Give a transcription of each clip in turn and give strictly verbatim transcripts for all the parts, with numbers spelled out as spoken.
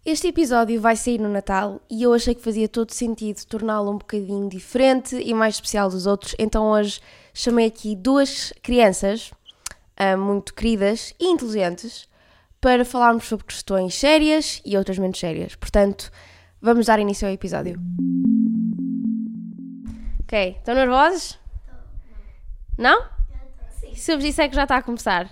Este episódio vai sair no Natal e eu achei que fazia todo sentido torná-lo um bocadinho diferente e mais especial dos outros, então hoje chamei aqui duas crianças uh, muito queridas e inteligentes para falarmos sobre questões sérias e outras menos sérias. Portanto, vamos dar início ao episódio. Ok, estão nervosos? Não? Sim. Se eu vos disser que já está a começar.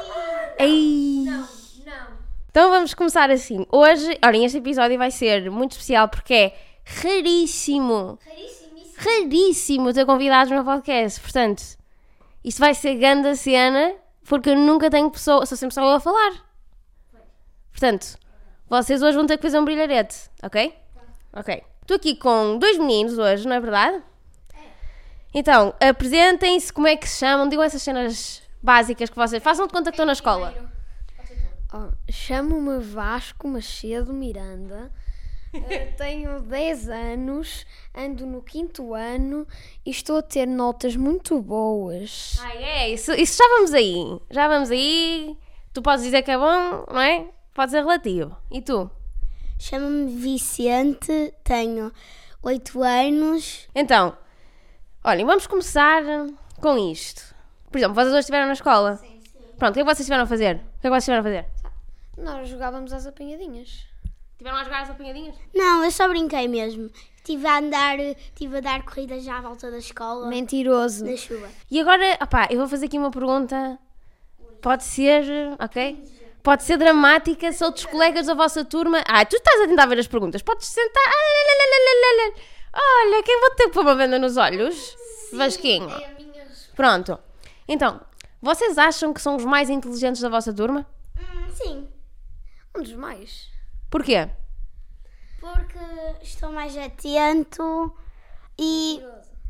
Ei. Não, não. Então vamos começar assim. Hoje, olhem, este episódio vai ser muito especial porque é raríssimo, Raríssimo. raríssimo ter convidados no meu podcast. Portanto, isto vai ser grande a cena porque eu nunca tenho pessoa, sou sempre só eu a falar. Portanto, vocês hoje vão ter que fazer um brilharete, ok? Ok. Estou aqui com dois meninos hoje, não é verdade? Então, apresentem-se, como é que se chamam, digam essas cenas básicas que vocês façam de conta que estão na escola. Oh, chamo-me Vasco Macedo Miranda, uh, tenho dez anos, ando no quinto ano e estou a ter notas muito boas. Ah, é, isso, isso já vamos aí, já vamos aí, tu podes dizer que é bom, não é? Pode ser relativo. E tu? Chamo-me Vicente, tenho oito anos. Então, olhem, vamos começar com isto. Por exemplo, vocês hoje estiveram na escola? Sim, sim. Pronto, o que é que vocês estiveram a fazer? O que é que vocês estiveram a fazer? Nós jogávamos às apanhadinhas. Estiveram a jogar as apanhadinhas? Não, eu só brinquei mesmo. Estive a andar, estive a dar corridas já à volta da escola, Mentiroso. na chuva. E agora, opá, eu vou fazer aqui uma pergunta, pode ser, ok? Pode ser dramática, se outros colegas da vossa turma... Ah, tu estás a tentar ver as perguntas, podes sentar... Ah, lá, lá, lá, lá, lá. Olha, quem vou ter que pôr uma venda nos olhos? Vasquinho. É a minha... Pronto. Então, vocês acham que são os mais inteligentes da vossa turma? Hum, sim, Um dos mais. Porquê? porque estou mais atento e...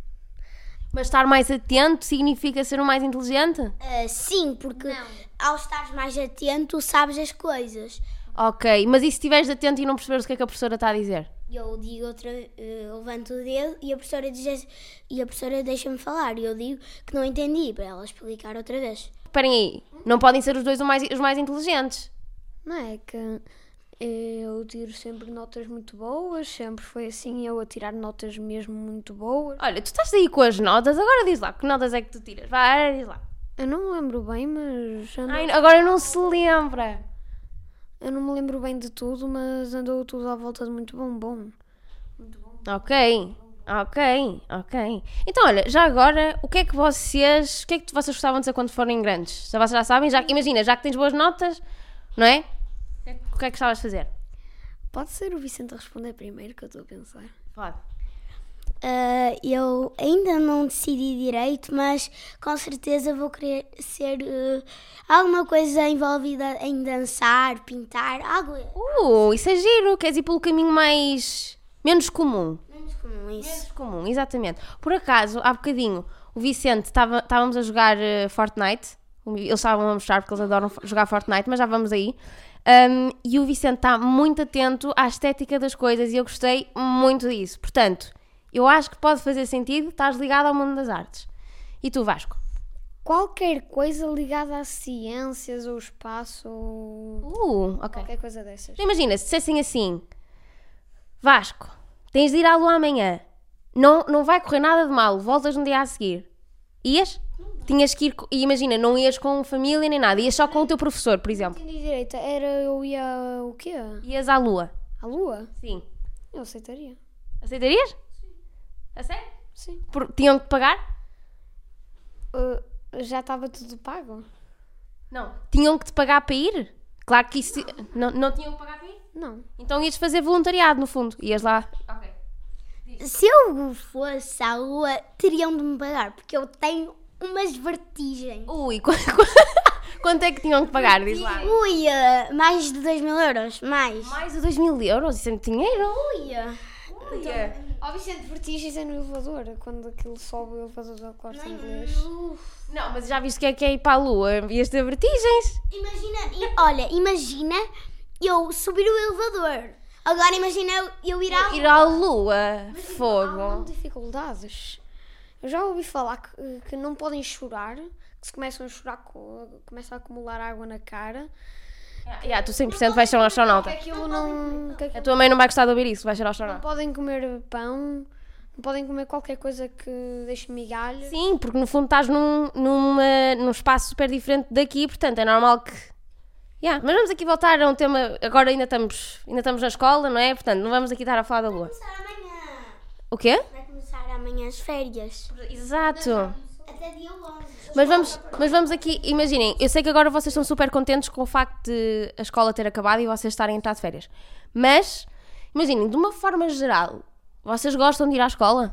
Mas estar mais atento significa ser o mais inteligente? ah, sim, porque ao estar mais atento sabes as coisas. Ok, mas e se estiveres atento e não perceberes o que é que a professora está a dizer? Eu digo outra, eu levanto o dedo e a professora diz e a professora deixa-me falar e eu digo que não entendi para ela explicar outra vez. Esperem aí, não podem ser os dois os mais, os mais inteligentes. Não é que eu tiro sempre notas muito boas, sempre foi assim, eu a tirar notas mesmo muito boas. Olha, tu estás aí com as notas, agora diz lá, que notas é que tu tiras? Vai, diz lá. Eu não me lembro bem, mas andou, Ai, agora não se lembra. eu não me lembro bem de tudo, mas andou tudo à volta de muito bombom. Ok, ok, ok. Então, olha, já agora, o que é que vocês, o que é que vocês gostavam de ser quando forem grandes? Se vocês já sabem, já, imagina, já que tens boas notas, não é? O que é que gostavas de fazer? Pode ser o Vicente a responder primeiro, que eu estou a pensar. Pode. Ah, eu ainda não decidi direito, mas com certeza vou querer ser ah, alguma coisa envolvida em dançar, pintar, algo Uh, isso é giro, queres ir pelo caminho mais... menos comum. menos comum isso. Menos comum, exatamente. Por acaso, há bocadinho, o Vicente, estava, estávamos a jogar uh, Fortnite, eles estavam a mostrar porque eles adoram jogar Fortnite, mas já vamos aí. Um, e o Vicente está muito atento à estética das coisas e eu gostei muito disso. Portanto, eu acho que pode fazer sentido, estás ligado ao mundo das artes. E tu, Vasco? Qualquer coisa ligada às ciências ou espaço ou Uh, ok. qualquer coisa dessas. Então, imagina, se dissessem assim, Vasco, tens de ir à lua amanhã, não, não vai correr nada de mal, voltas no dia a seguir. Ias? Tinhas que ir, co- e imagina, não ias com família nem nada, ias só com o teu professor, por exemplo. Entendi direito, era eu ia o quê? Ias à lua. À lua? Sim. Eu aceitaria. Aceitarias? Sim. A sério? Sim. Por, tinham que pagar? Uh, já estava tudo pago? Não. Tinham que te pagar para ir? Claro que isso... Não, não tinham que pagar para ir? Não. Então ias fazer voluntariado, no fundo. Ias lá... Ok. Se eu fosse à lua, teriam de me pagar, porque eu tenho umas vertigens. Ui, qu- qu- quanto é que tinham que pagar? Diz lá. Ui, ah, mais de dois mil euros, mais. Mais de dois mil euros? Isso é muito dinheiro? Ui, Ó Vicente, vertigens é no elevador, quando aquilo sobe o elevador da Corte Inglês. Não, mas já viste o que é que é ir para a lua? Ias ter vertigens? imagina, i- olha, imagina eu subir o elevador. Agora imagina eu, eu ir à Ir à lua? Há Fogo. dificuldades. Eu já ouvi falar que, que não podem chorar, que se começam a chorar, co- começa a acumular água na cara, Yeah, tu cem por cento vais ser um astronauta. Que aquilo não... Que A aquilo tua mãe não vai gostar de ouvir isso, vais ser não astronauta. podem comer pão, não podem comer qualquer coisa que deixe migalha. Sim, porque no fundo estás num, numa, num espaço super diferente daqui, portanto é normal que... Yeah, mas vamos aqui voltar a um tema, agora ainda estamos, ainda estamos na escola, não é? Portanto, não vamos aqui estar a falar da Lua. Vai começar amanhã. O quê? Vai começar amanhã as férias. Exato. Até dia onze. Mas vamos, mas vamos aqui, imaginem, eu sei que agora vocês estão super contentes com o facto de a escola ter acabado e vocês estarem a entrar de férias. Mas, imaginem, de uma forma geral, vocês gostam de ir à escola?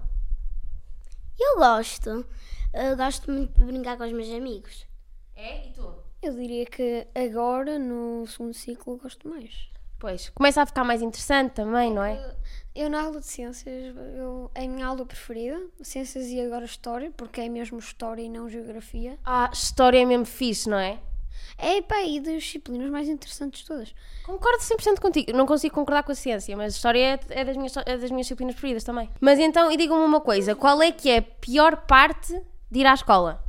Eu gosto. Eu gosto muito de brincar com os meus amigos. É? E tu? Eu diria que agora, no segundo ciclo, gosto mais. Pois, começa a ficar mais interessante também, não é? Eu na aula de ciências, eu, é a minha aula preferida, ciências e agora história, porque é mesmo história e não geografia. Ah, história é mesmo fixe, não é? É, pá, e das disciplinas mais interessantes de todas. Concordo cem por cento contigo. Não consigo concordar com a ciência, mas a história é, é, das minhas, é das minhas disciplinas preferidas também. Mas então, e digam-me uma coisa, qual é que é a pior parte de ir à escola?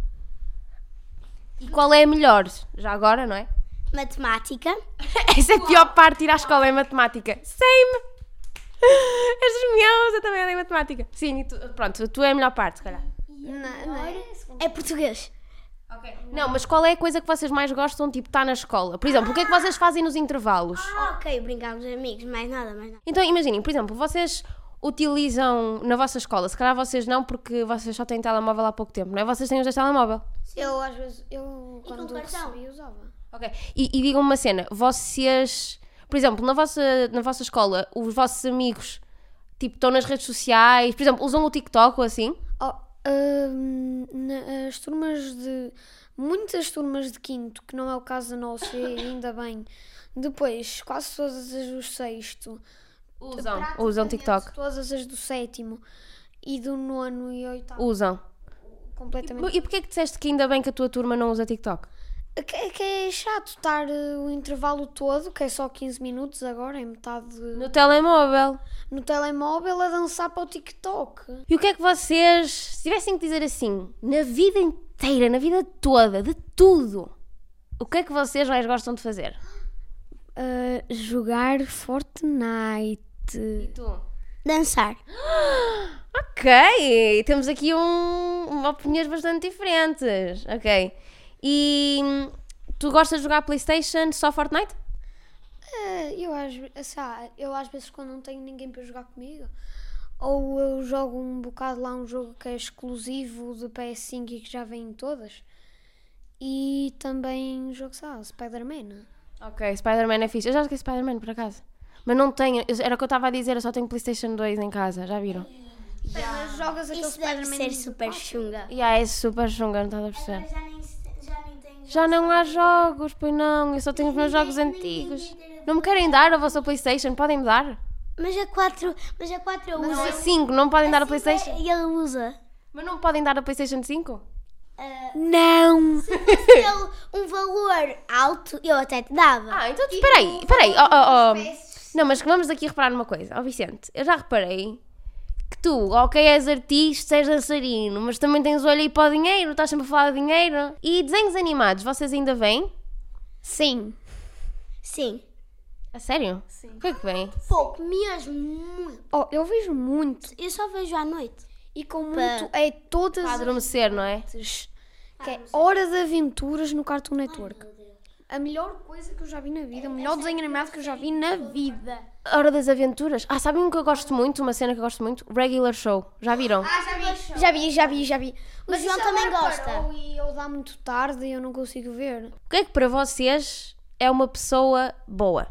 E qual é a melhor? Já agora, não é? Matemática. Essa é a pior parte de ir à escola, é matemática. Same! Estas minhas, eu também odeio matemática. Sim, e tu, pronto, tu é a melhor parte, se calhar. Não, não é? É português. Não, mas qual é a coisa que vocês mais gostam, tipo, estar na escola? Por exemplo, o que é que vocês fazem nos intervalos? Ah, ok, brincar com os amigos. Mais nada, mais nada. Então, imaginem, por exemplo, vocês utilizam na vossa escola, se calhar vocês não, porque vocês só têm telemóvel há pouco tempo, não é? Vocês têm os dois telemóvel. Eu, às vezes, eu com quando cartão? recebi, usava. Ok. E, e digam-me uma cena, vocês, por exemplo, na vossa, na vossa escola, os vossos amigos, tipo, estão nas redes sociais, por exemplo, usam o TikTok ou assim? Oh, hum, na- as turmas de... Muitas turmas de quinto, que não é o caso da nossa, e ainda bem. Depois, quase todas as do sexto. Usam. Usam TikTok. Todas as do sétimo. E do nono e oitavo. Usam. Completamente. E porquê que disseste que ainda bem que a tua turma não usa TikTok? Que, que é chato estar uh, o intervalo todo, que é só quinze minutos agora, é metade de- No telemóvel. no telemóvel a dançar para o TikTok. E o que é que vocês, se tivessem que dizer assim, na vida inteira, na vida toda, de tudo, o que é que vocês mais gostam de fazer? Uh, jogar Fortnite. E tu? Dançar. Ok, temos aqui um, opiniões bastante diferentes. Ok. E hum, tu gostas de jogar PlayStation só Fortnite? Uh, eu, às, ve- sabe, eu às vezes quando não tenho ninguém para jogar comigo, ou eu jogo um bocado lá um jogo que é exclusivo de P S cinco e que já vem em todas. E também jogo, sabe, Spider-Man. Ok, Spider-Man é fixe. Eu já joguei Spider-Man por acaso. Mas não tenho, eu- era o que eu estava a dizer, eu só tenho PlayStation dois em casa, já viram? Mas jogas aquele Isso deve Spider-Man ser de super quatro. chunga. E yeah, é super chunga, não estás a perceber? Já nem, já nem tenho. Já não há jogos, pois não, eu só tenho os meus jogos antigos. Não me querem dar a vossa PlayStation, podem me dar? Mas a quatro, mas a quatro eu uso. Não, a cinco, não me podem dar a PlayStation? E ele usa. Mas não me podem dar a PlayStation cinco? Não! Se ele um valor alto, eu até te dava. Ah, então espera aí, espera aí. Oh, oh, oh. Não, mas vamos aqui reparar numa coisa. Ó Vicente, eu já reparei que tu, ok, és artista, és dançarino, mas também tens olho aí para o dinheiro, estás sempre a falar de dinheiro. E desenhos animados, vocês ainda vêm? Sim. Sim. A sério? Sim. O que é que vem? Pouco, mesmo muito. Oh, eu vejo muito. Eu só vejo à noite. E com muito é todas Para as adormecer, não é? noites. Que é Hora de Aventuras no Cartoon Network. A melhor coisa que eu já vi na vida. O melhor desenho animado que eu já vi na vida. Hora das Aventuras. Ah, sabem um que eu gosto muito? Uma cena que eu gosto muito? Regular Show. Já viram? Já vi, já vi, já vi. Mas João isso também agora gosta. parou E eu dá muito tarde e eu não consigo ver. O que é que para vocês é uma pessoa boa?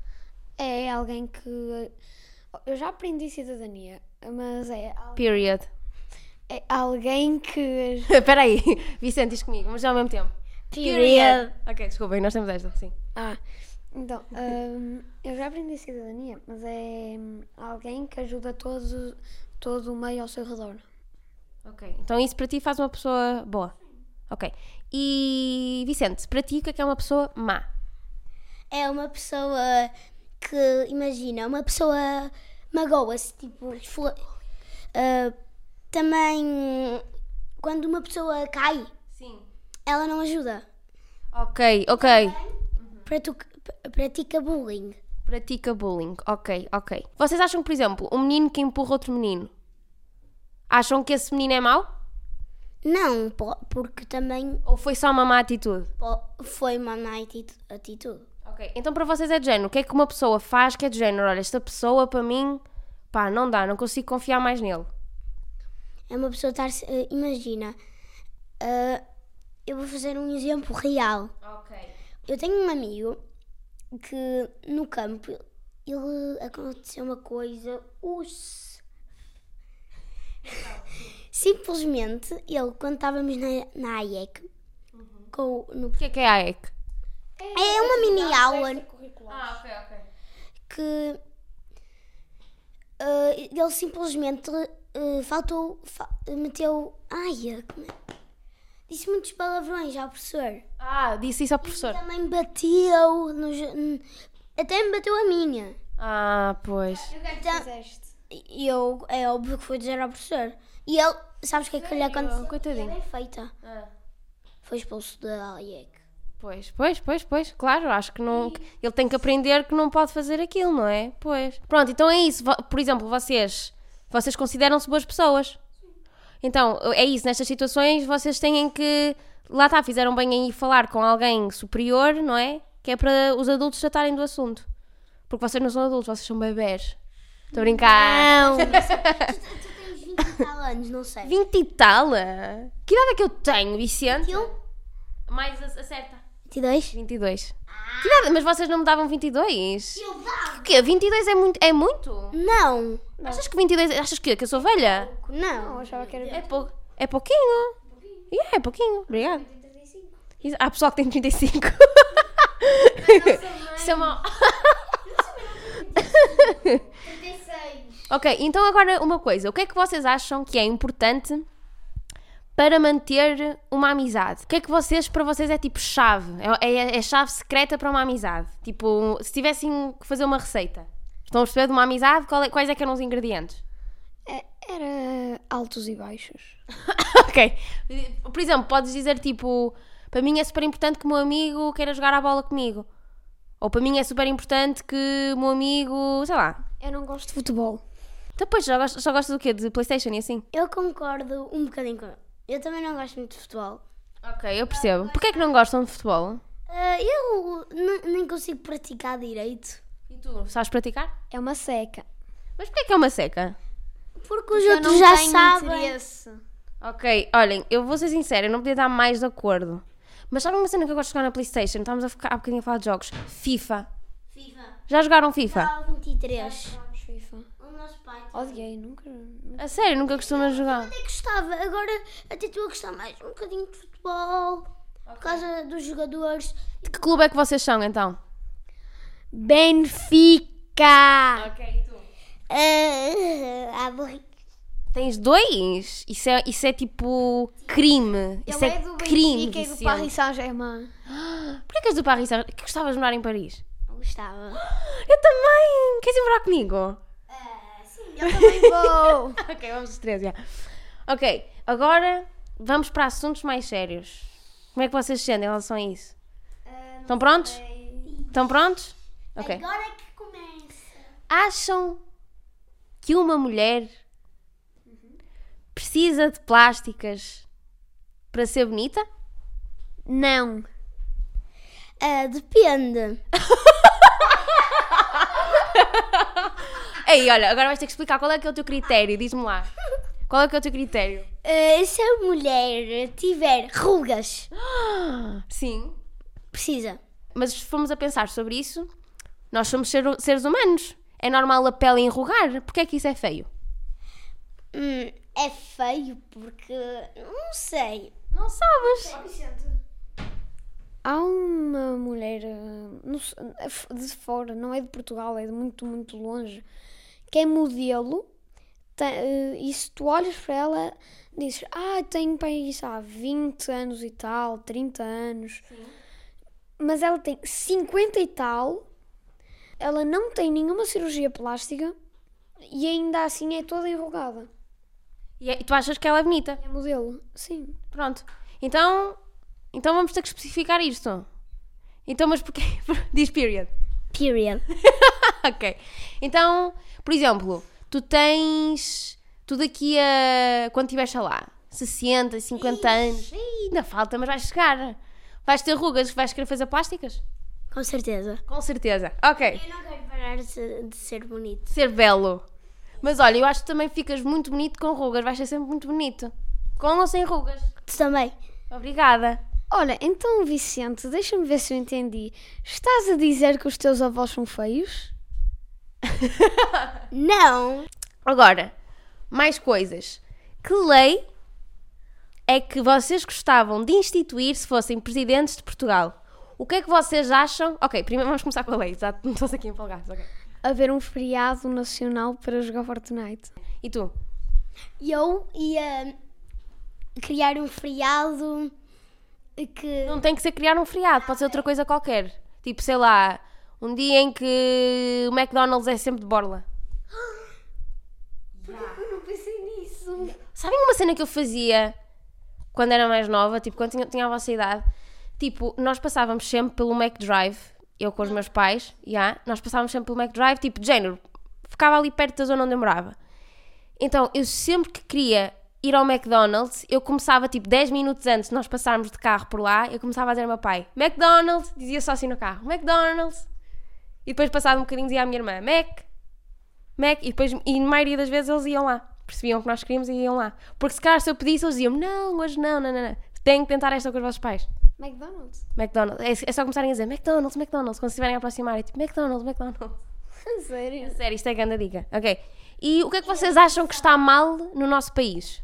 É alguém que... Eu já aprendi cidadania, mas é, Period. é alguém que... Espera aí. Vicente, diz comigo, mas já ao mesmo tempo. Period. Ok, desculpem, nós temos esta, sim. Ah, então, hum, eu já aprendi cidadania, mas é hum, alguém que ajuda todo, todo o meio ao seu redor. Ok, então isso para ti faz uma pessoa boa. Ok. E Vicente, para ti o que é que é uma pessoa má? É uma pessoa que, imagina, uma pessoa magoa-se, tipo, esfo- ah, também quando uma pessoa cai, Sim. ela não ajuda. Ok, ok. Para tu, p- pratica bullying. Pratica bullying. Ok, ok. Vocês acham que, por exemplo, um menino que empurra outro menino, acham que esse menino é mau? Não, po- porque também Ou foi só uma má atitude? po- foi uma má atitu- atitude. Ok, então para vocês é de género. O que é que uma pessoa faz que é de género? Olha, esta pessoa para mim, pá, não dá, não consigo confiar mais nele. É uma pessoa estar. eh, imagina, eh, eu vou fazer um exemplo real. Ok. Eu tenho um amigo que no campo ele aconteceu uma coisa. Us. Simplesmente ele, quando estávamos na, na A I E C, com, o- no, O que é que é a A E C? é uma mini aula Ah, ok, ok. que eh, ele simplesmente eh, faltou, fa- meteu. Ai, como é? Disse muitos palavrões ao professor. Ah, disse isso ao professor. Também bateu, nos, n- até me bateu a minha. Ah, pois. Então, e eu, é óbvio que fui dizer ao professor. E ele, sabes o que é que lhe aconteceu? Coitadinho. É bem feita. Ah. Foi expulso da A I E C. Pois, pois, pois, pois, claro, acho que não. Ele tem que aprender que não pode fazer aquilo, não é? Pois. Pronto, então é isso. Vo- Por exemplo, vocês, vocês consideram-se boas pessoas. Então, é isso, nestas situações vocês têm que. Lá está, fizeram bem em ir falar com alguém superior, não é? Que é para os adultos tratarem do assunto. Porque vocês não são adultos, vocês são bebés. Estou a brincar. Não. tu, tu tens vinte e tal anos, não sei. vinte e tal? Que idade é que eu tenho, Vicente? Eu? Mais a- acerta. vinte e dois? vinte e dois. Que idade? Mas vocês não me davam vinte e dois? Eu dava. O quê? vinte e dois é muito? É muito? Não. Achas que vinte e dois... Achas que, que eu sou velha? Não. achava que era É, pou, é pouquinho. Yeah, é pouquinho. Obrigada. Isso- Há pessoal que tem trinta e cinco. Isso é mau. trinta e seis. Ok, então agora uma coisa. O que é que vocês acham que é importante para manter uma amizade? O que é que vocês, para vocês, é tipo chave? É, é, é chave secreta para uma amizade? Tipo, se tivessem que fazer uma receita. Estão a perceber de uma amizade? Qual é- quais é que eram os ingredientes? É- Era altos e baixos. Ok. Por exemplo, podes dizer tipo, para mim é super importante que o meu amigo queira jogar a bola comigo. Ou para mim é super importante que o meu amigo, sei lá. Eu não gosto de futebol. Depois, só gostas, só gostas do quê? De PlayStation e assim? Eu concordo um bocadinho com ele. Eu também não gosto muito de futebol. Ok, eu percebo. Porquê é que não gostam de futebol? Ah, eu n- nem consigo praticar direito. E tu, sabes praticar? É uma seca. Mas porquê é que é uma seca? Porque os Eu outros não já tenho sabem. interesse. Ok, olhem, eu vou ser sincera, eu não podia estar mais de acordo. Mas sabem uma cena que eu gosto de jogar na PlayStation? Estávamos a ficar há bocadinho a falar de jogos. FIFA. FIFA. Já jogaram FIFA? Ah, vinte e três. Vamos, FIFA. O nosso pai. Odiei, nunca. A sério, nunca costumas jogar? Até gostava. Agora até estou a gostar mais um bocadinho de futebol. Por causa dos jogadores. De que clube é que vocês são, então? Benfica! Ok, tu? Ah, ah, bom. Tens dois? Isso é, isso é tipo crime. Isso Ele é, é do crime, Benfica e do Vicente. Paris Saint-Germain. Porquê que és do Paris? Saint- Que gostavas de morar em Paris? Gostava. Eu também! Queres ir morar comigo? Eu também vou! Ok, vamos os três, já. Ok, agora vamos para assuntos mais sérios. Como é que vocês se sentem em relação a isso? Estão prontos? Estão prontos? Ok. Agora é que começa. Acham que uma mulher precisa de plásticas para ser bonita? Não. Ah, depende. Ei, olha, agora vais ter que explicar qual é que é o teu critério. Diz-me lá. Qual é que é o teu critério? Ah, se a mulher tiver rugas, Sim. precisa. Mas se formos a pensar sobre isso, nós somos ser- seres humanos. É normal a pele enrugar. Porquê é que isso é feio? Hum, é feio porque. Não sei. Não sabes. Há uma mulher eh, não sei, de fora, não é de Portugal, é de muito, muito longe, que é modelo. Tem, eh, e se tu olhas para ela, dizes, ah, tenho para isso há vinte anos e tal, trinta anos. Mas ela tem cinquenta e tal, ela não tem nenhuma cirurgia plástica e ainda assim é toda enrugada. E, é- e tu achas que ela é bonita? É modelo, sim. Pronto. Então, então vamos ter que especificar isto. Então, mas porquê? Diz period. Period. Ok. Então, por exemplo, tu tens... Tu daqui a... Quando tiveres, sei lá, sessenta, cinquenta anos... Ih, ainda falta, mas vais chegar. Vais ter rugas, vais querer fazer plásticas? Com certeza. Com certeza. Ok. Eu não quero parar de ser, de ser bonito. Ser belo. Mas olha, eu acho que também ficas muito bonito com rugas. Vais ser sempre muito bonito. Com ou sem rugas. Tu também. Obrigada. Olha, então Vicente, deixa-me ver se eu entendi. Estás a dizer que os teus avós são feios? Não. Agora, mais coisas. Que lei é que vocês gostavam de instituir se fossem presidentes de Portugal? O que é que vocês acham? Ok, primeiro vamos começar com a lei. Já estamos aqui empolgados. Okay. Haver um feriado nacional para jogar Fortnite. E tu? Eu ia criar um feriado que... Não tem que ser criar um feriado, pode ser outra coisa qualquer. Tipo, sei lá, um dia em que o McDonald's é sempre de borla. Eu não pensei nisso. Sabem uma cena que eu fazia quando era mais nova, tipo, quando tinha, tinha a vossa idade? Tipo, nós passávamos sempre pelo McDrive, eu com os meus pais, yeah, nós passávamos sempre pelo McDrive, tipo, de género, ficava ali perto da zona onde eu morava. Então, eu sempre que queria ir ao McDonald's, eu começava, tipo, dez minutos antes de nós passarmos de carro por lá, eu começava a dizer ao meu pai, McDonald's, dizia só assim no carro, McDonald's. E depois, passado um bocadinho, dizia à minha irmã, Mac, Mac, e depois, e na maioria das vezes eles iam lá, percebiam que nós queríamos e iam lá. Porque se calhar se eu pedisse, eles diziam, não, hoje não, não, não, não, tenho que tentar esta com os vossos pais. McDonald's. McDonald's, é, é só começarem a dizer McDonald's, McDonald's, quando se estiverem a aproximar, é tipo McDonald's, McDonald's. Sério? Sério, isto é grande dica. Ok. E o que é que vocês acham que está mal no nosso país?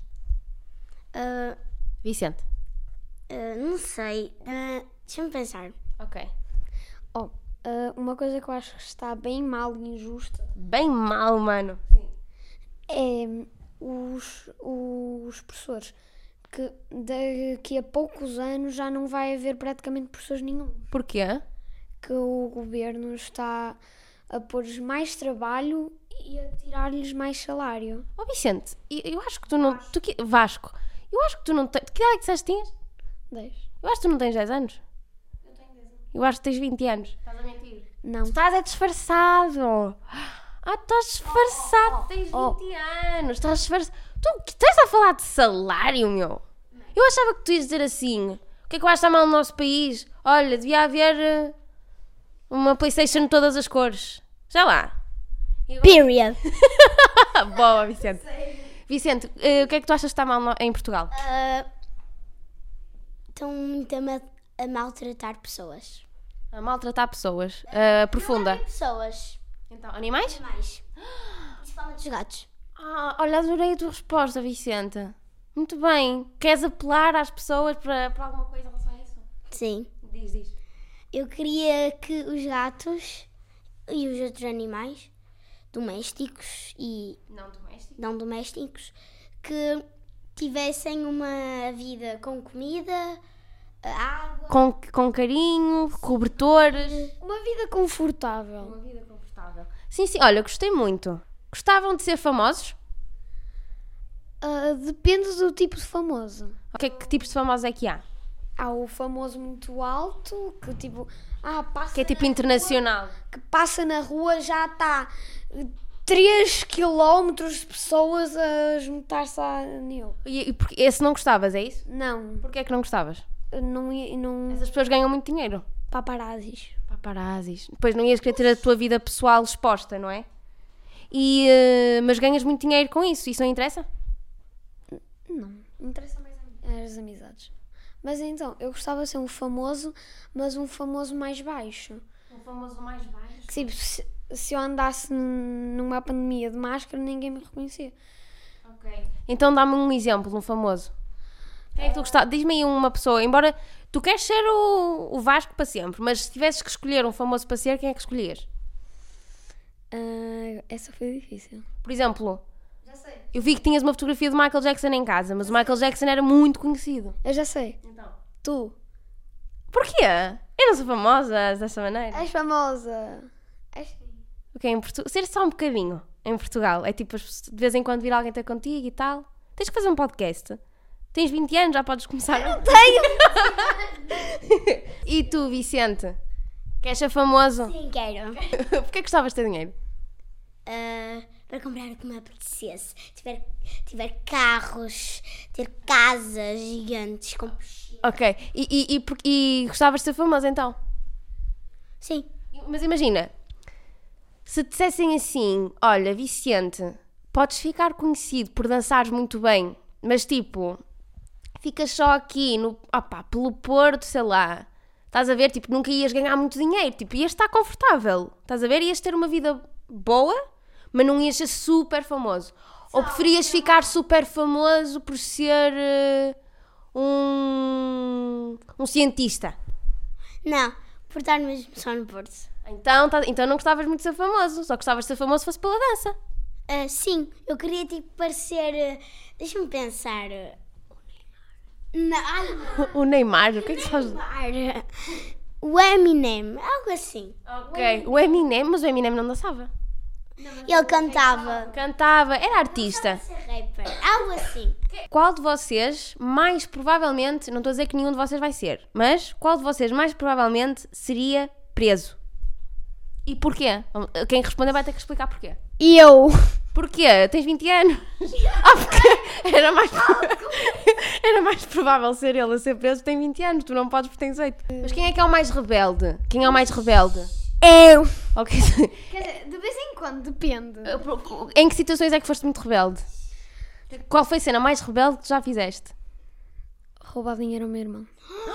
ah, Vicente. ah, não sei. Ah, deixa-me pensar. Ok. Oh, ah, uma coisa que eu acho que está bem mal e injusta Bem mal, mano. Sim. é os, os professores. Que daqui a poucos anos já não vai haver praticamente professores nenhum. Porquê? Que o governo está a pôr-lhes mais trabalho e a tirar-lhes mais salário. Oh, Vicente, eu, eu acho que tu não... Tu, que- Vasco, eu acho que tu não tens... Que idade é que disseste que tinhas? dez. Eu acho que tu não tens dez anos. Eu tenho dez anos. Eu acho que tens vinte anos. Estás a mentir. Não. Estás é disfarçado. Ah, estás disfarçado. Tens vinte oh. anos. Estás disfarçado. Tu que estás a falar de salário, meu? Eu achava que tu ias dizer assim. O que é que eu acho que está mal no nosso país? Olha, devia haver eh, uma PlayStation de todas as cores. Já lá. Period. Boa, Vicente. Vicente, eh, o que é que tu achas que está mal no- em Portugal? Ah, estão muito a, ma- a maltratar pessoas. A maltratar pessoas. Eh, profunda. Pessoas. Então, animais? Mais. Principalmente os gatos. Ah, olha, adorei a tua resposta, Vicente. Muito bem. Queres apelar às pessoas para, para alguma coisa em relação a isso? Sim. Diz, diz. Eu queria que os gatos e os outros animais domésticos e Não doméstico? não domésticos que tivessem uma vida com comida, água. Com, com carinho, cobertores. Uma vida confortável. Uma vida confortável. Sim, sim. Olha, gostei muito. Gostavam de ser famosos? Ah, depende do tipo de famoso. Que, que tipos de famosos é que há? Há o famoso muito alto, que tipo, ah, passa Que é tipo internacional. que passa na rua, já está três quilómetros de pessoas a juntar-se a nele. E, e porque, esse não gostavas, é isso? Não, Porquê é que não gostavas? não, ia- não Essas pessoas ganham muito dinheiro. paparazzis. Paparazzis. Depois não ias querer ter a tua vida pessoal exposta, não é? E, eh, mas ganhas muito dinheiro com isso. Isso não interessa? Não, me interessa mais as amizades. Mas então, eu gostava de ser um famoso, mas um famoso mais baixo. Um famoso mais baixo. Que, tipo, se, se eu andasse num- numa pandemia de máscara, ninguém me reconhecia. Ok. Então dá-me um exemplo de um famoso. Quem é que tu gostava? Diz-me aí uma pessoa, embora tu queres ser o, o Vasco para sempre, mas se tivesses que escolher um famoso para ser, quem é que escolhias? Ah, essa foi difícil. Por exemplo, Já sei. eu vi que tinhas uma fotografia do Michael Jackson em casa, mas o Michael Jackson era muito conhecido. Eu já sei. Então. Tu. Porquê? Eu não sou famosa dessa maneira. És famosa. És... Ok, em Portu... ser só um bocadinho em Portugal. É tipo, as pessoas- de vez em quando vir alguém ter contigo e tal. Tens que fazer um podcast. Tens vinte anos, já podes começar. Eu não tenho! E tu, Vicente? Queres ser famoso? Sim, quero. Porquê que gostavas de ter dinheiro? Ah, para comprar o que me apetecesse. Tiver, tiver carros, ter casas gigantes com piscina. Ok. E, e, e, por- e gostavas de ser famoso então? Sim. Mas imagina, se te dissessem assim, olha, Vicente, podes ficar conhecido por dançares muito bem, mas tipo, ficas só aqui no, opá, pelo Porto, sei lá, estás a ver, tipo, nunca ias ganhar muito dinheiro, tipo, ias estar confortável, estás a ver, ias ter uma vida boa, mas não ias ser super famoso. Ou preferias ficar super famoso por ser eh, um, um cientista? Não, por estar mesmo só no Porto. Então, tá- então não gostavas muito de ser famoso, só gostavas de ser famoso se fosse pela dança. Ah, sim, eu queria tipo parecer. ah, Deixa-me pensar. ah, Não, ai, não. O Neymar, o que é que tu fazes? Neymar, o Eminem, algo assim. Ok, o Eminem, mas o Eminem não dançava. Ele cantava. Cantava, era artista. Ser rapper, algo assim. Qual de vocês, mais provavelmente, não estou a dizer que nenhum de vocês vai ser, mas qual de vocês, mais provavelmente, seria preso? E porquê? Quem responder vai ter que explicar porquê. E eu? Porquê? Tens vinte anos? Ah, porque era mais, era mais provável ser ele a ser preso, tem vinte anos, tu não podes porque tens oito. Mas quem é que é o mais rebelde? Quem é o mais rebelde? Eu. Ok. Quer dizer, de vez em quando, depende. Em que situações é que foste muito rebelde? Qual foi a cena mais rebelde que já fizeste? Roubar dinheiro ao meu irmão.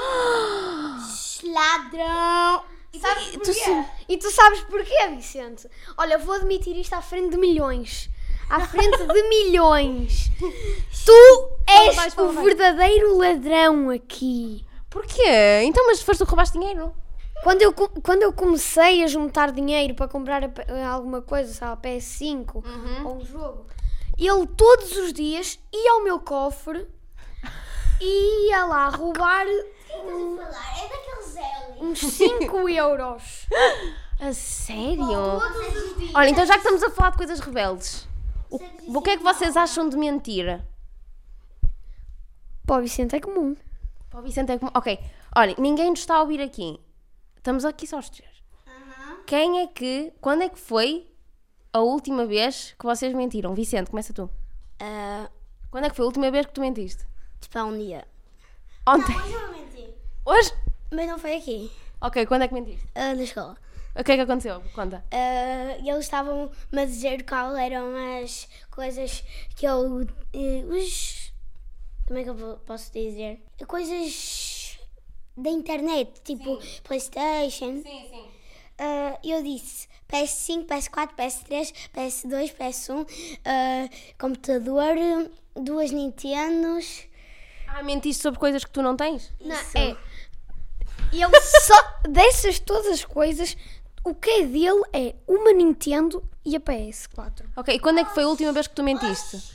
Ladrão. E sabes tu porquê? sim. E tu sabes porquê, Vicente? Olha, vou admitir isto à frente de milhões. À frente de milhões. Tu és mais, o fala mais. verdadeiro ladrão aqui. Porquê? Então, mas foste tu que roubaste dinheiro? Quando eu, co- quando eu comecei a juntar dinheiro para comprar a P- alguma coisa, sabe, a P S cinco ou um jogo, ele todos os dias ia ao meu cofre e ia lá roubar um- É daqueles L. uns cinco euros. A sério? Todos os dias. Olha, então já que estamos a falar de coisas rebeldes, o, o que é que vocês acham de mentira? Pá, o Vicente é comum. Para o Vicente é como... Ok, olha, ninguém nos está a ouvir aqui. Estamos aqui só os três. Quem é que... Quando é que foi a última vez que vocês mentiram? Vicente, começa tu. Ah, Quando é que foi a última vez que tu mentiste? tipo, há um dia. Ontem? Hoje eu não menti. Hoje? Mas não foi aqui. Ok, quando é que mentiste? Ah, na escola. O que é que aconteceu? Conta. Ah, e eles estavam-me a dizer qual eram as coisas que eu. eh, os. Como é que eu vou- posso dizer? Coisas da internet, tipo PlayStation. Sim, sim. Ah, eu disse P S cinco, P S quatro, P S três, P S dois, P S um, ah, computador, duas Nintendos. Ah, mentiste sobre coisas que tu não tens? Não, Isso. é. Ele só. Dessas todas as coisas, o que é dele é uma Nintendo e a P S quatro. Ok, e quando é que foi a última vez que tu mentiste?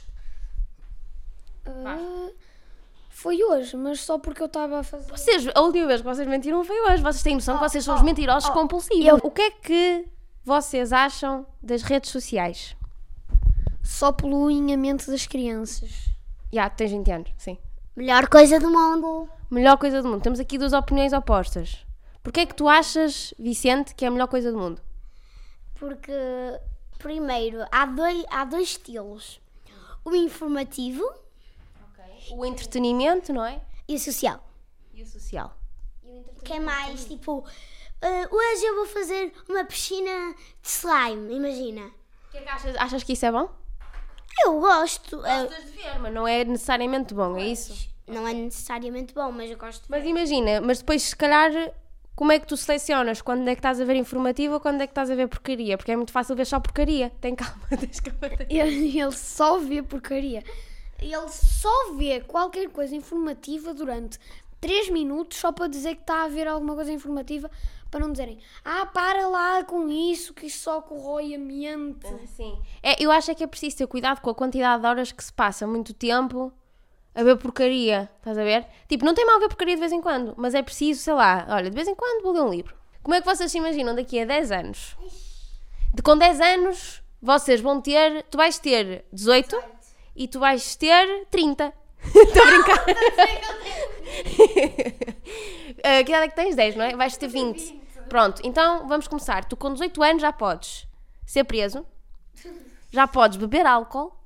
Ah, foi hoje, mas só porque eu estava a fazer. Vocês, a última vez que vocês mentiram foi hoje. Vocês têm noção que vocês são os mentirosos compulsivos. eu- O que é que vocês acham das redes sociais? Só poluem a mente das crianças. Já, tens vinte anos, sim. Melhor coisa do mundo. Melhor coisa do mundo. Temos aqui duas opiniões opostas. Porquê é que tu achas, Vicente, que é a melhor coisa do mundo? Porque, primeiro, há dois, há dois estilos: o informativo O entretenimento, não é? e o social. E o social. Que é mais tipo: "Ah, hoje eu vou fazer uma piscina de slime", imagina. O que é que achas? Achas que isso é bom? Eu gosto. ah, Gostas de ver, mas não é necessariamente bom, é isso? não é necessariamente bom, mas eu gosto. Mas imagina, mas depois se calhar como é que tu selecionas quando é que estás a ver informativo ou quando é que estás a ver porcaria? Porque é muito fácil ver só porcaria. Tem calma, tens calma. Ele, ele só vê porcaria. Ele só vê qualquer coisa informativa durante três minutos só para dizer que está a ver alguma coisa informativa, para não dizerem: ah, para lá com isso, que isso só corrói a mente. Sim. É, eu acho é que é preciso ter cuidado com a quantidade de horas que se passa muito tempo a ver porcaria, estás a ver? Tipo, não tem mal ver porcaria de vez em quando, mas é preciso, sei lá, olha, de vez em quando vou ler um livro. Como é que vocês se imaginam daqui a dez anos? De, com dez anos, vocês vão ter, tu vais ter dezoito e tu vais ter trinta. Estou a brincar. Ah, que idade é que tens? dez, não é? Vais ter vinte. Pronto, então vamos começar. Tu com dezoito anos já podes ser preso, já podes beber álcool,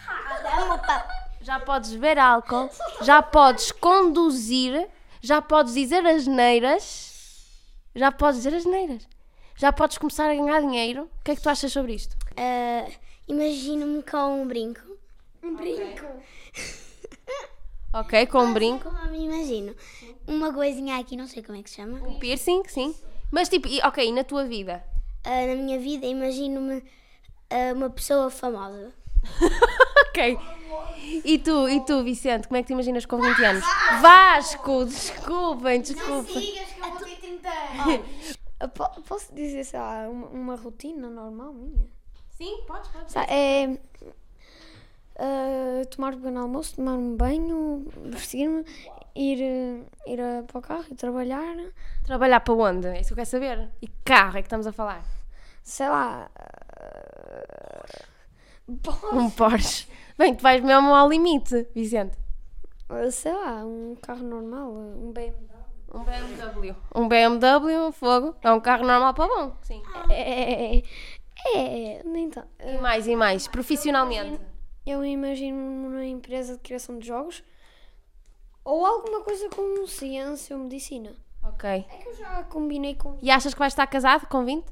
já podes beber álcool, já podes conduzir, já podes dizer asneiras, já podes dizer asneiras, já podes começar a ganhar dinheiro. O que é que tu achas sobre isto? Ah, imagino-me com um brinco. Um brinco. Ok, com um brinco, Como eu me imagino. Uma coisinha aqui, não sei como é que se chama. um piercing, sim. Mas tipo, e- ok, e na tua vida? Ah, na minha vida, imagino-me ah, uma pessoa famosa. Ok. E tu, e tu, Vicente, como é que te imaginas com vinte anos? Vasco, desculpem, desculpem. Sigas que eu vou ter trinta anos. Po- Posso dizer, sei lá, uma, uma rotina normal minha? Sim, podes, podes. Sa- É ah, tomar um pequeno almoço, tomar um banho, vestir-me, ir, eh, ir ah, para o carro e trabalhar. Trabalhar para onde? É isso que eu quero saber. E que carro é que estamos a falar? Sei lá. ah, po- Um Porsche. Bem, tu vais mesmo ao limite, Vicente. ah, sei lá, um carro normal, ah, um B M W. Um B M W. Um B M W, fogo. É um carro normal para bom. Sim. É, é, é, nem tanto. E mais, e mais. Profissionalmente. Eu imagino numa empresa de criação de jogos ou alguma coisa com ciência ou medicina. Ok. É que eu já combinei com. E achas que vais estar casado com vinte?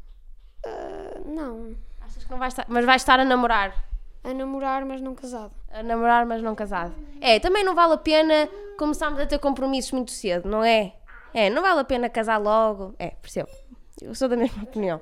Ah, não. Achas que não vais estar... Mas vais estar a namorar. A namorar, mas não casado. A namorar, mas não casado. É, também não vale a pena começarmos a ter compromissos muito cedo, não é? É, não vale a pena casar logo. É, percebo. Eu sou da mesma opinião.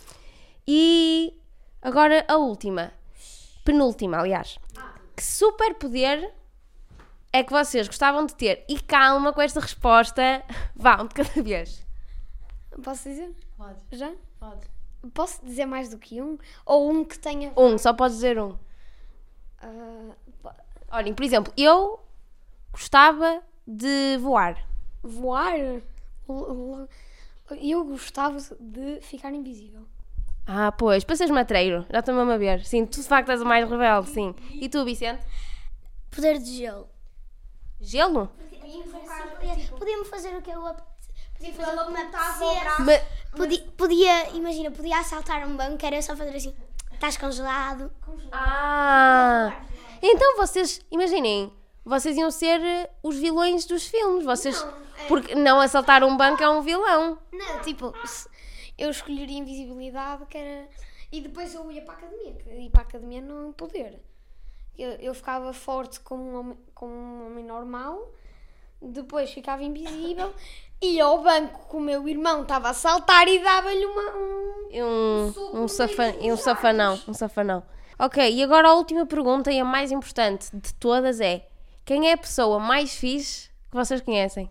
E agora a última. Penúltima, aliás. Que superpoder é que vocês gostavam de ter? E calma com esta resposta. Vá, um de cada vez. Posso dizer? Pode, Já? pode. Posso dizer mais do que um? Ou um que tenha. Um, só podes dizer um. ah, po- Olhem, por exemplo, eu gostava de voar. voar? L- l- Eu gostava de ficar invisível. Ah, pois, para seres matreiro, já estou-me a ver. Sim, tu de facto és o mais rebelde, sim. E tu, Vicente? Poder de gelo. Gelo? Podia-me fazer o que eu apete- podia fazer o que me apetecia. Ma- Podia, podia, imagina, podia assaltar um banco, era só fazer assim. Estás congelado. Ah! Então vocês, imaginem, vocês iam ser eh, os vilões dos filmes. Vocês, porque não assaltar um banco é um vilão. Não, tipo, se- eu escolheria invisibilidade, que era. E depois eu ia para a academia, que ir para a academia não é um poder. Eu, eu ficava forte como um, homem, como um homem normal, depois ficava invisível, ia ao banco com o meu irmão, estava a saltar e dava-lhe uma. Um... E um, um, safa, e um safanão, um safanão. Ok, e agora a última pergunta e a mais importante de todas é: quem é a pessoa mais fixe que vocês conhecem?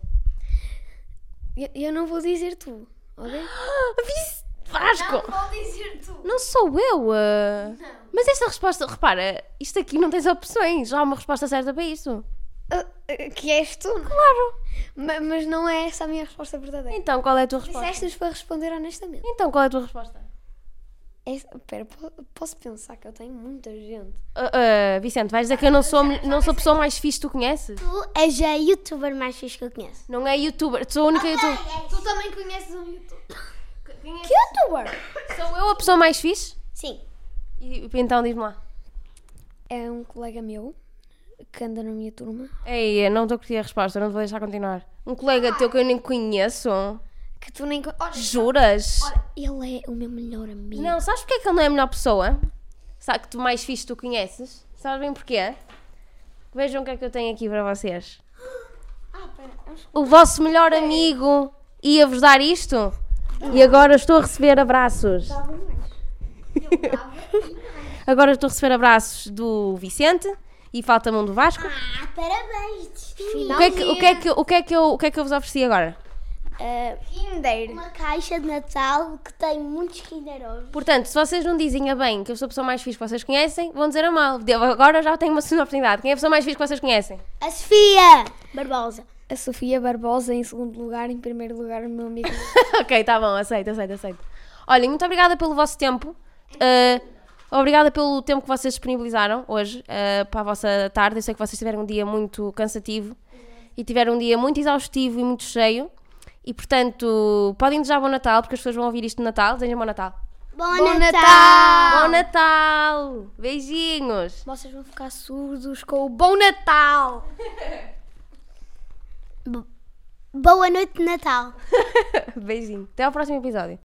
Eu, eu não vou dizer tu, ok? Vice- Vasco! vou dizer tu. Não sou eu! uh. Mas esta resposta, repara, isto aqui não tens opções. Já há uma resposta certa para isso. Ah, ah, que és tu? Claro! Ma- mas não é essa a minha resposta verdadeira. Então, qual é a tua resposta? Disseste-nos para responder honestamente. Então, qual é a tua resposta? Essa, pera, po- posso pensar que eu tenho muita gente. Uh, uh, Vicente, vais dizer que eu não sou, não sou a pessoa mais fixe que tu conheces? Tu és a youtuber mais fixe que eu conheço. Não é youtuber, sou a única youtuber. Tu também conheces um YouTube. Que youtuber? Sou eu a pessoa mais fixe? Sim. E, então diz-me lá. É um colega meu que anda na minha turma. Ei, não estou a curtir a resposta, não te vou deixar continuar. Um colega teu que eu nem conheço? Que tu nem. co- Olha, Juras? ele é o meu melhor amigo. Não, sabes porque é que ele não é a melhor pessoa? Sabe que tu mais fixe tu conheces? Sabes bem porquê? Vejam o que é que eu tenho aqui para vocês. Ah, pera. vamos- O vosso melhor amigo ia-vos dar isto? E agora estou a receber abraços. Dava mais. Eu dava. Agora estou a receber abraços do Vicente e falta-me um do Vasco. Ah, parabéns. O que é que, o que, é que, o que, é que, eu, o que é que eu vos ofereci agora? Kinder. Uma caixa de Natal que tem muitos Kinder Ovos. Portanto, se vocês não dizem a bem que eu sou a pessoa mais fixe que vocês conhecem, vão dizer a mal. Eu agora já tenho uma segunda oportunidade. Quem é a pessoa mais fixe que vocês conhecem? A Sofia Barbosa. A Sofia Barbosa em segundo lugar, em primeiro lugar o meu amigo. Ok, tá bom, aceito, aceito, aceito. Olhem, muito obrigada pelo vosso tempo. Uh, obrigada pelo tempo que vocês disponibilizaram hoje uh, para a vossa tarde. Eu sei que vocês tiveram um dia muito cansativo e tiveram um dia muito exaustivo e muito cheio. E portanto, podem desejar bom Natal, porque as pessoas vão ouvir isto no Natal. Desejam bom Natal. Bom, Bom Natal! Natal! Bom Natal! Beijinhos! Vocês vão ficar surdos com o Bom Natal! Boa noite de Natal! Beijinho. Até ao próximo episódio.